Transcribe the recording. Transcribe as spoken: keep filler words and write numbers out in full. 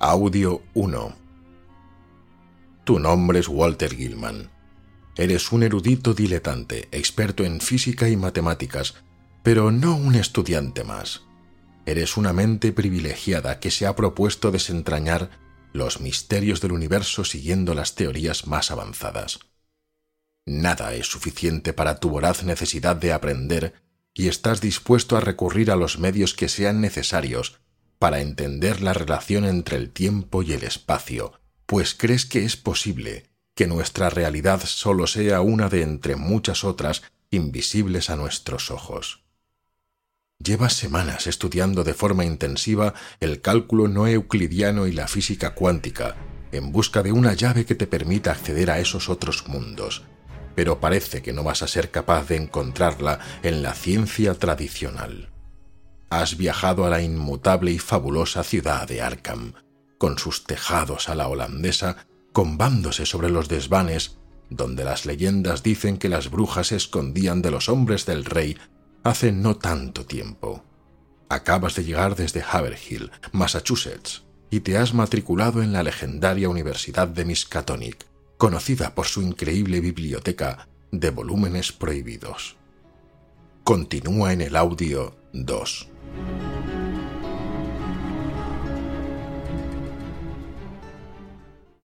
Audio uno. Tu nombre es Walter Gilman. Eres un erudito diletante, experto en física y matemáticas, pero no un estudiante más. Eres una mente privilegiada que se ha propuesto desentrañar los misterios del universo siguiendo las teorías más avanzadas. Nada es suficiente para tu voraz necesidad de aprender y estás dispuesto a recurrir a los medios que sean necesarios para entender la relación entre el tiempo y el espacio, pues crees que es posible que nuestra realidad solo sea una de entre muchas otras invisibles a nuestros ojos. Llevas semanas estudiando de forma intensiva el cálculo no euclidiano y la física cuántica, en busca de una llave que te permita acceder a esos otros mundos, pero parece que no vas a ser capaz de encontrarla en la ciencia tradicional. Has viajado a la inmutable y fabulosa ciudad de Arkham, con sus tejados a la holandesa, combándose sobre los desvanes, donde las leyendas dicen que las brujas se escondían de los hombres del rey hace no tanto tiempo. Acabas de llegar desde Haverhill, Massachusetts, y te has matriculado en la legendaria Universidad de Miskatonic, conocida por su increíble biblioteca de volúmenes prohibidos. Continúa en el audio dos.